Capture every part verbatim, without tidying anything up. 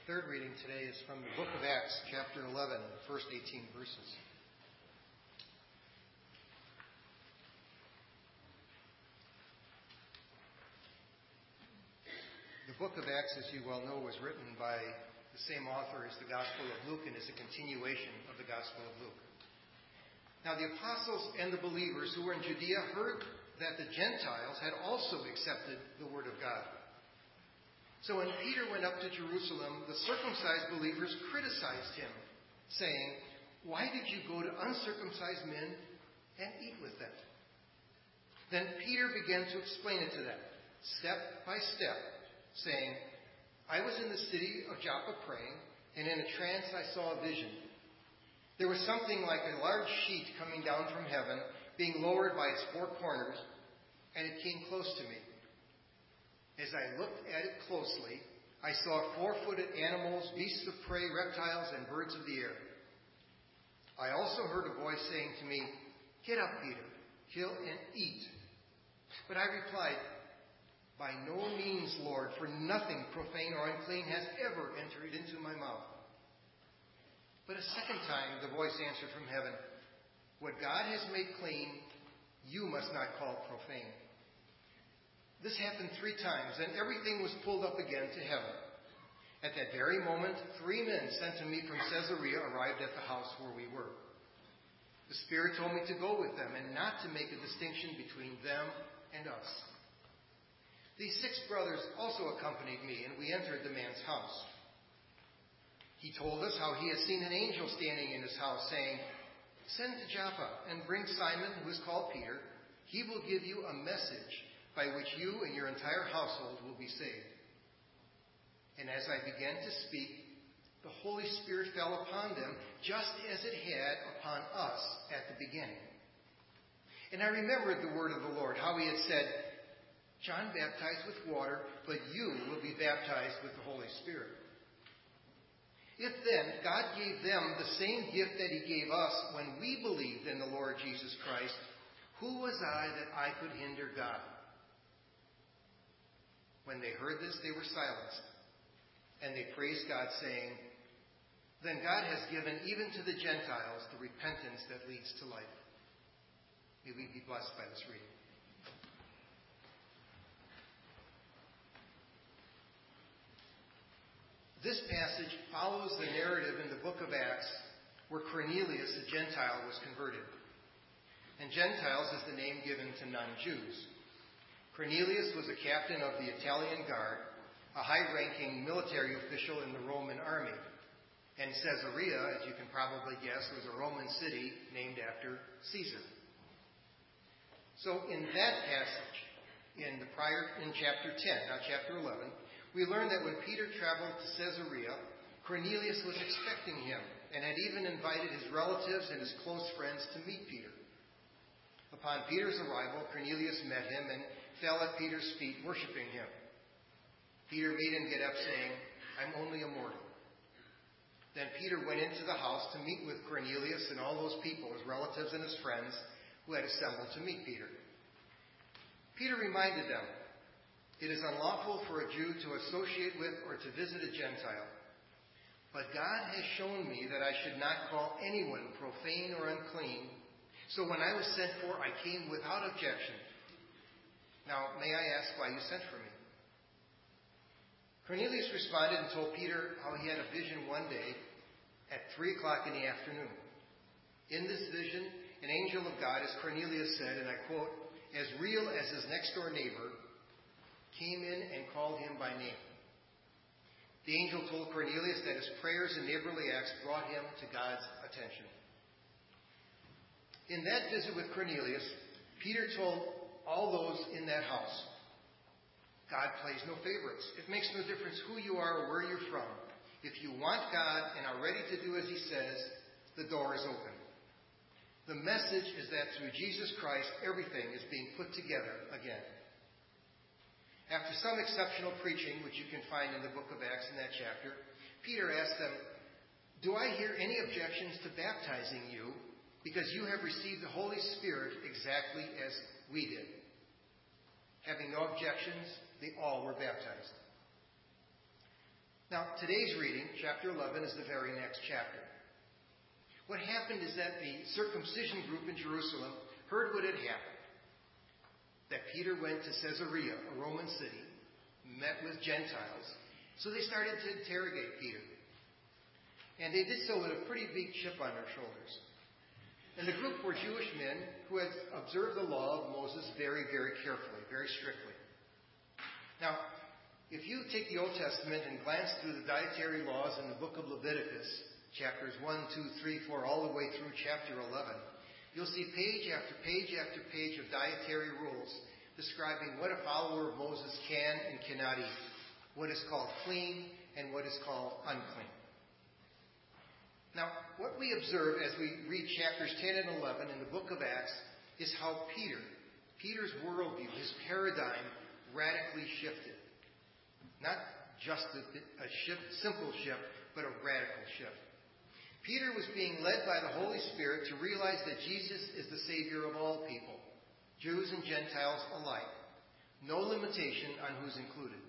third reading today is from the book of Acts, chapter eleven, the first eighteen verses. The book of Acts, as you well know, was written by the same author as the Gospel of Luke and is a continuation of the Gospel of Luke. Now the apostles and the believers who were in Judea heard that the Gentiles had also accepted the word of God. So when Peter went up to Jerusalem, the circumcised believers criticized him, saying, "Why did you go to uncircumcised men and eat with them?" Then Peter began to explain it to them, step by step, saying, "I was in the city of Joppa praying, and in a trance I saw a vision. There was something like a large sheet coming down from heaven, being lowered by its four corners, and it came close to me. As I looked at it closely, I saw four-footed animals, beasts of prey, reptiles, and birds of the air. I also heard a voice saying to me, 'Get up, Peter, kill and eat.' But I replied, 'By no means, Lord, for nothing profane or unclean has ever entered into my mouth.' But a second time the voice answered from heaven, 'What God has made clean, you must not call profane.' This happened three times, and everything was pulled up again to heaven. At that very moment, three men sent to me from Caesarea arrived at the house where we were. The Spirit told me to go with them and not to make a distinction between them and us. These six brothers also accompanied me, and we entered the man's house. He told us how he had seen an angel standing in his house, saying, 'Send to Joppa and bring Simon, who is called Peter. He will give you a message by which you and your entire household will be saved.' And as I began to speak, the Holy Spirit fell upon them, just as it had upon us at the beginning. And I remembered the word of the Lord, how he had said, 'John baptized with water, but you will be baptized with the Holy Spirit.' If then God gave them the same gift that he gave us when we believed in the Lord Jesus Christ, who was I that I could hinder God?" When they heard this, they were silenced, and they praised God, saying, "Then God has given even to the Gentiles the repentance that leads to life." May we be blessed by this reading. This passage follows the narrative in the book of Acts where Cornelius, a Gentile, was converted. And Gentiles is the name given to non-Jews. Cornelius was a captain of the Italian Guard, a high-ranking military official in the Roman army. And Caesarea, as you can probably guess, was a Roman city named after Caesar. So in that passage, in the prior in chapter ten, not chapter eleven, we learn that when Peter traveled to Caesarea, Cornelius was expecting him and had even invited his relatives and his close friends to meet Peter. Upon Peter's arrival, Cornelius met him and fell at Peter's feet, worshiping him. Peter made him get up, saying, "I'm only a mortal." Then Peter went into the house to meet with Cornelius and all those people, his relatives and his friends, who had assembled to meet Peter. Peter reminded them, "It is unlawful for a Jew to associate with or to visit a Gentile. But God has shown me that I should not call anyone profane or unclean. So when I was sent for, I came without objection. Now, may I ask why you sent for me?" Cornelius responded and told Peter how he had a vision one day at three o'clock in the afternoon. In this vision, an angel of God, as Cornelius said, and I quote, "as real as his next-door neighbor, came in and called him by name." The angel told Cornelius that his prayers and neighborly acts brought him to God's attention. In that visit with Cornelius, Peter told all those in that house, God plays no favorites. It makes no difference who you are or where you're from. If you want God and are ready to do as he says, the door is open. The message is that through Jesus Christ, everything is being put together again. After some exceptional preaching, which you can find in the book of Acts in that chapter, Peter asked them, "Do I hear any objections to baptizing you because you have received the Holy Spirit exactly as we did?" Having no objections, they all were baptized. Now, today's reading, chapter eleven, is the very next chapter. What happened is that the circumcision group in Jerusalem heard what had happened. That Peter went to Caesarea, a Roman city, met with Gentiles. So they started to interrogate Peter. And they did so with a pretty big chip on their shoulders. And the group were Jewish men who had observed the law of Moses very, very carefully, very strictly. Now, if you take the Old Testament and glance through the dietary laws in the book of Leviticus, chapters one, two, three, four, all the way through chapter eleven, you'll see page after page after page of dietary rules describing what a follower of Moses can and cannot eat, what is called clean and what is called unclean. Now, what we observe as we read chapters ten and eleven in the book of Acts is how Peter, Peter's worldview, his paradigm, radically shifted. Not just a, a shift, simple shift, but a radical shift. Peter was being led by the Holy Spirit to realize that Jesus is the Savior of all people, Jews and Gentiles alike. No limitation on who's included.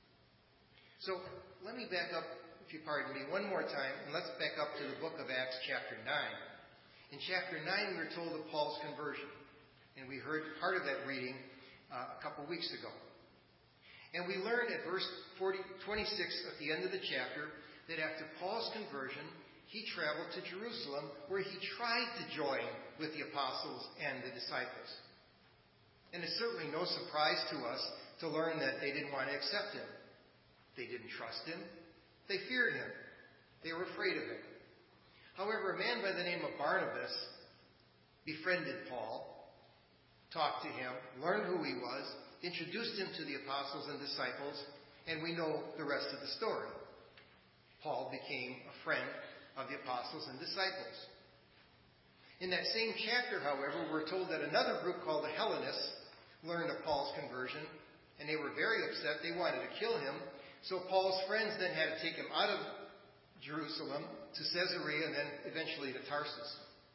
So, let me back up, if you pardon me, one more time, and let's back up to the book of Acts chapter nine. In chapter nine, we were told of Paul's conversion, and we heard part of that reading uh, a couple weeks ago. And we learned at verse forty, twenty-six at the end of the chapter that after Paul's conversion, he traveled to Jerusalem where he tried to join with the apostles and the disciples. And it's certainly no surprise to us to learn that they didn't want to accept him. They didn't trust him. They feared him. They were afraid of him. However, a man by the name of Barnabas befriended Paul, talked to him, learned who he was, introduced him to the apostles and disciples, and we know the rest of the story. Paul became a friend of the apostles and disciples. In that same chapter, however, we're told that another group called the Hellenists learned of Paul's conversion, and they were very upset. They wanted to kill him. So Paul's friends then had to take him out of Jerusalem to Caesarea and then eventually to Tarsus.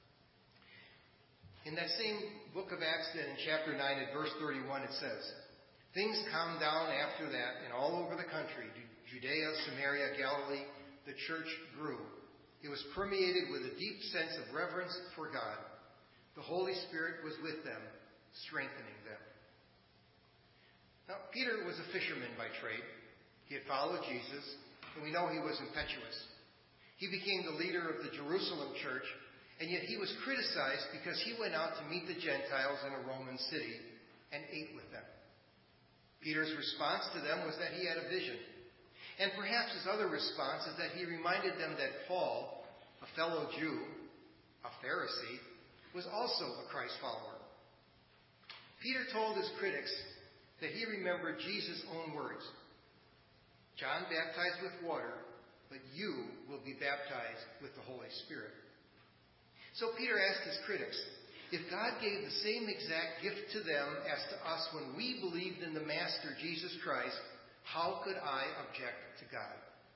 In that same book of Acts, then, in chapter nine, at verse thirty-one, it says, "Things calmed down after that, and all over the country, Judea, Samaria, Galilee, the church grew. It was permeated with a deep sense of reverence for God. The Holy Spirit was with them, strengthening them." Now, Peter was a fisherman by trade. He had followed Jesus, and we know he was impetuous. He became the leader of the Jerusalem church, and yet he was criticized because he went out to meet the Gentiles in a Roman city and ate with them. Peter's response to them was that he had a vision. And perhaps his other response is that he reminded them that Paul, a fellow Jew, a Pharisee, was also a Christ follower. Peter told his critics that he remembered Jesus' own words. "John baptized with water, but you will be baptized with the Holy Spirit." So Peter asked his critics, if God gave the same exact gift to them as to us when we believed in the Master, Jesus Christ, how could I object to God?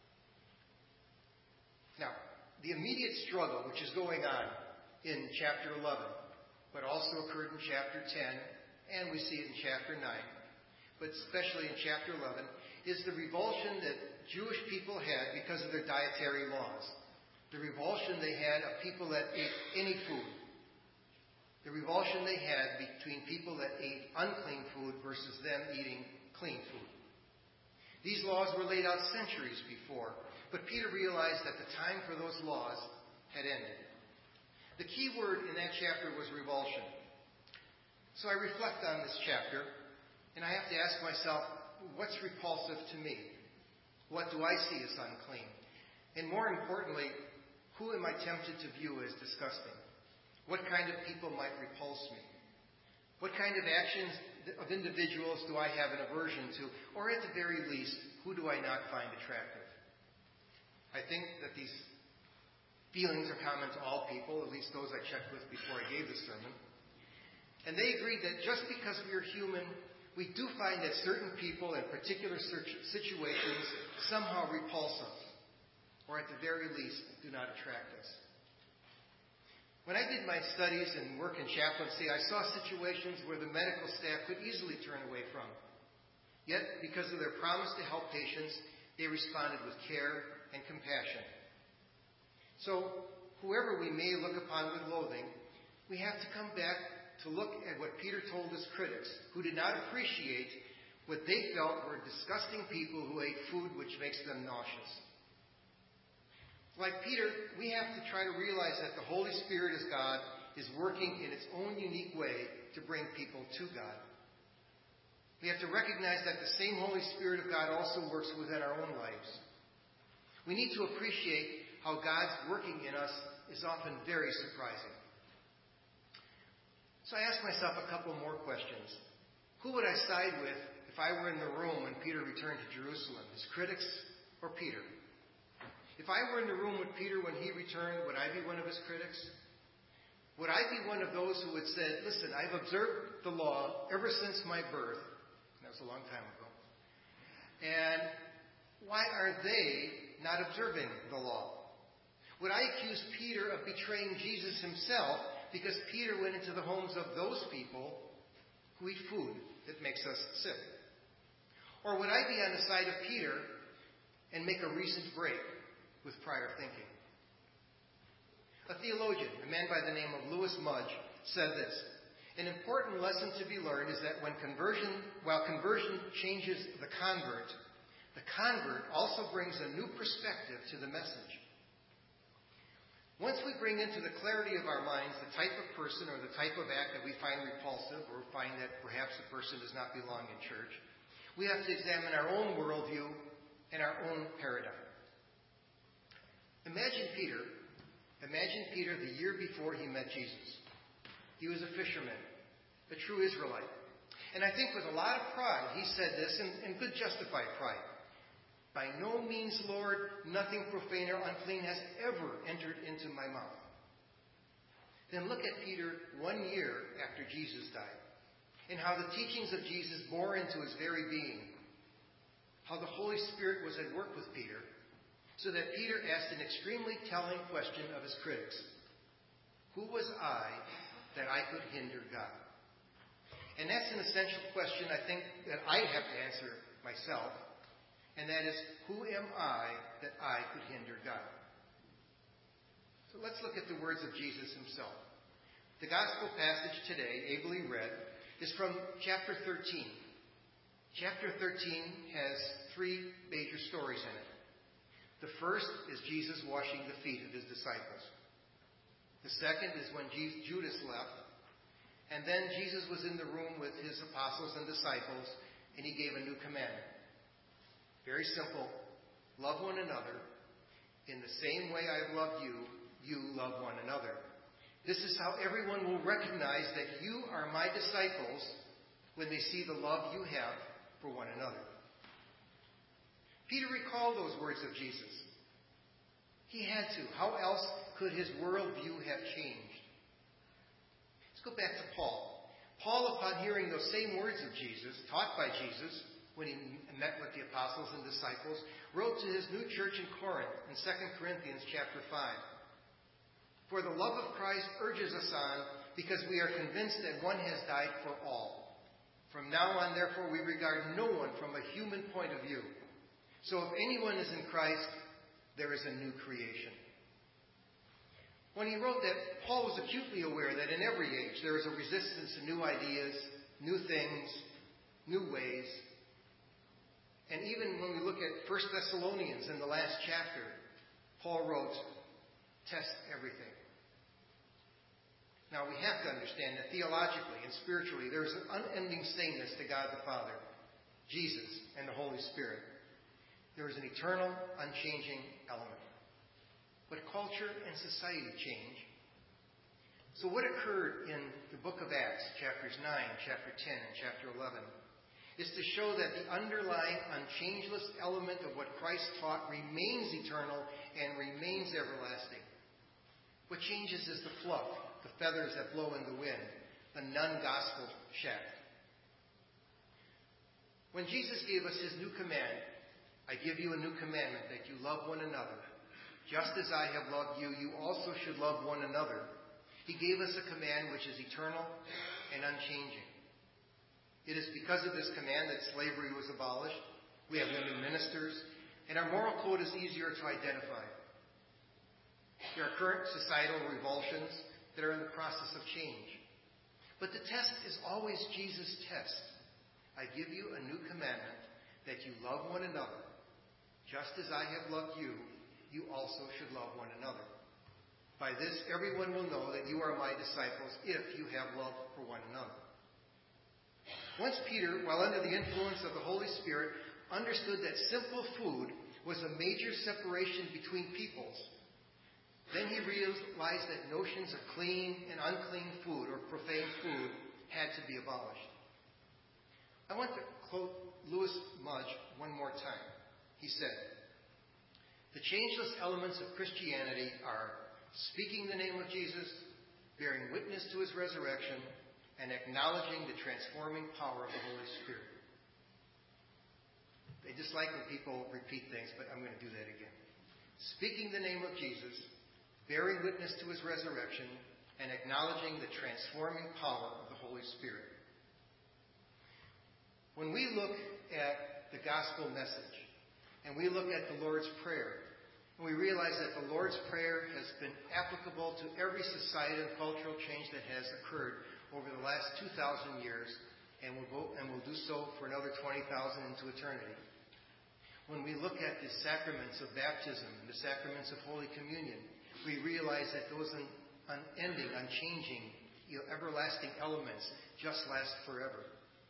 Now, the immediate struggle which is going on in chapter eleven, but also occurred in chapter ten, and we see it in chapter nine, but especially in chapter eleven, is the revulsion that Jewish people had because of their dietary laws. The revulsion they had of people that ate any food. The revulsion they had between people that ate unclean food versus them eating clean food. These laws were laid out centuries before, but Peter realized that the time for those laws had ended. The key word in that chapter was revulsion. So I reflect on this chapter, and I have to ask myself, what's repulsive to me? What do I see as unclean? And more importantly, who am I tempted to view as disgusting? What kind of people might repulse me? What kind of actions of individuals do I have an aversion to? Or at the very least, who do I not find attractive? I think that these feelings are common to all people, at least those I checked with before I gave the sermon. And they agreed that just because we are human, we do find that certain people in particular situations somehow repulse us, or at the very least, do not attract us. When I did my studies and work in chaplaincy, I saw situations where the medical staff could easily turn away from. Yet, because of their promise to help patients, They responded with care and compassion. So, whoever we may look upon with loathing, we have to come back to look at what Peter told his critics, who did not appreciate what they felt were disgusting people who ate food which makes them nauseous. Like Peter, we have to try to realize that the Holy Spirit as God is working in its own unique way to bring people to God. We have to recognize that the same Holy Spirit of God also works within our own lives. We need to appreciate how God's working in us is often very surprising. So I asked myself a couple more questions. Who would I side with if I were in the room when Peter returned to Jerusalem? His critics or Peter? If I were in the room with Peter when he returned, would I be one of his critics? Would I be one of those who would say, listen, I've observed the law ever since my birth. That was a long time ago. And why are they not observing the law? Would I accuse Peter of betraying Jesus himself because Peter went into the homes of those people who eat food that makes us sick? Or would I be on the side of Peter and make a recent break with prior thinking? A theologian, a man by the name of Lewis Mudge, said this: an important lesson to be learned is that when conversion, while conversion changes the convert, the convert also brings a new perspective to the message. Once we bring into the clarity of our minds the type of person or the type of act that we find repulsive or find that perhaps the person does not belong in church, we have to examine our own worldview and our own paradigm. Imagine Peter. Imagine Peter the year before he met Jesus. He was a fisherman, a true Israelite. And I think with a lot of pride, he said this, and, and good justified pride. By no means, Lord, nothing profane or unclean has ever entered into my mouth. Then look at Peter one year after Jesus died, and how the teachings of Jesus bore into his very being. How the Holy Spirit was at work with Peter, so that Peter asked an extremely telling question of his critics. Who was I that I could hinder God? And that's an essential question I think that I have to answer myself. And that is, who am I that I could hinder God? So let's look at the words of Jesus himself. The gospel passage today, ably read, is from chapter thirteen. Chapter thirteen has three major stories in it. The first is Jesus washing the feet of his disciples. The second is when Judas left. And then Jesus was in the room with his apostles and disciples, and he gave a new commandment. Very simple. Love one another. In the same way I've loved you, you love one another. This is how everyone will recognize that you are my disciples when they see the love you have for one another. Peter recalled those words of Jesus. He had to. How else could his worldview have changed? Let's go back to Paul. Paul, upon hearing those same words of Jesus, taught by Jesus, when he met with the apostles and disciples, wrote to his new church in Corinth in Second Corinthians chapter five. For the love of Christ urges us on, because we are convinced that one has died for all. From now on, therefore, we regard no one from a human point of view. So if anyone is in Christ, there is a new creation. When he wrote that, Paul was acutely aware that in every age there is a resistance to new ideas, new things, new ways. And even when we look at First Thessalonians in the last chapter, Paul wrote, test everything. Now we have to understand that theologically and spiritually there is an unending sameness to God the Father, Jesus, and the Holy Spirit. There is an eternal, unchanging element. But culture and society change. So what occurred in the book of Acts, chapters nine, chapter ten, and chapter eleven, is to show that the underlying unchangeless element of what Christ taught remains eternal and remains everlasting. What changes is the fluff, the feathers that blow in the wind, the non-gospel shaft. When Jesus gave us his new command, I give you a new commandment, that you love one another. Just as I have loved you, you also should love one another. He gave us a command which is eternal and unchanging. It is because of this command that slavery was abolished. We have women ministers, and our moral code is easier to identify. There are current societal revulsions that are in the process of change. But the test is always Jesus' test. I give you a new commandment, that you love one another. Just as I have loved you, you also should love one another. By this, everyone will know that you are my disciples if you have love for one another. Once Peter, while under the influence of the Holy Spirit, understood that simple food was a major separation between peoples, then he realized that notions of clean and unclean food, or profane food, had to be abolished. I want to quote Louis Mudge one more time. He said, "The changeless elements of Christianity are speaking the name of Jesus, bearing witness to his resurrection, and acknowledging the transforming power of the Holy Spirit." They dislike when people repeat things, but I'm going to do that again. Speaking the name of Jesus, bearing witness to his resurrection, and acknowledging the transforming power of the Holy Spirit. When we look at the gospel message, and we look at the Lord's Prayer, and we realize that the Lord's Prayer has been applicable to every societal and cultural change that has occurred over the last two thousand years, and will, go, and will do so for another twenty thousand into eternity. When we look at the sacraments of baptism and the sacraments of Holy Communion, we realize that those unending, unchanging, you know, everlasting elements just last forever.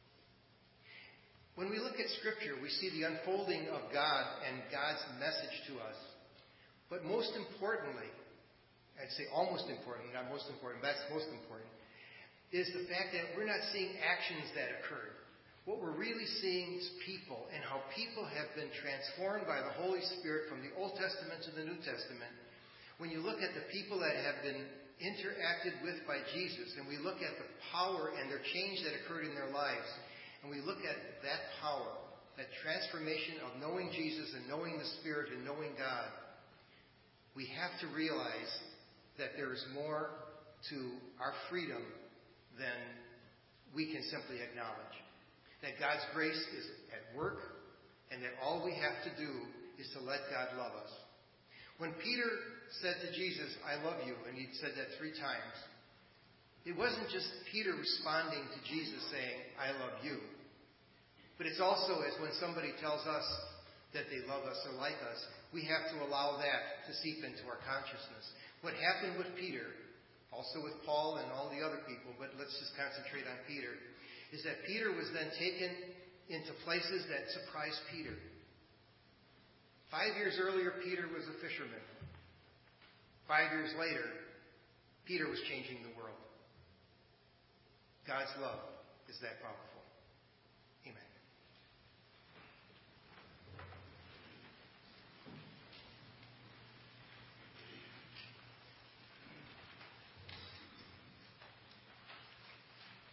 When we look at Scripture, we see the unfolding of God and God's message to us. But most importantly, I'd say almost importantly, not most important, that's most important, is the fact that we're not seeing actions that occurred. What we're really seeing is people, and how people have been transformed by the Holy Spirit from the Old Testament to the New Testament. When you look at the people that have been interacted with by Jesus, and we look at the power and their change that occurred in their lives, and we look at that power, that transformation of knowing Jesus and knowing the Spirit and knowing God, we have to realize that there is more to our freedom than we can simply acknowledge. That God's grace is at work, and that all we have to do is to let God love us. When Peter said to Jesus, "I love you," and he said that three times, it wasn't just Peter responding to Jesus saying, "I love you." But it's also as when somebody tells us that they love us or like us, we have to allow that to seep into our consciousness. What happened with Peter, also with Paul and all the other people, but let's just concentrate on Peter, is that Peter was then taken into places that surprised Peter. Five years earlier, Peter was a fisherman. Five years later, Peter was changing the world. God's love is that powerful.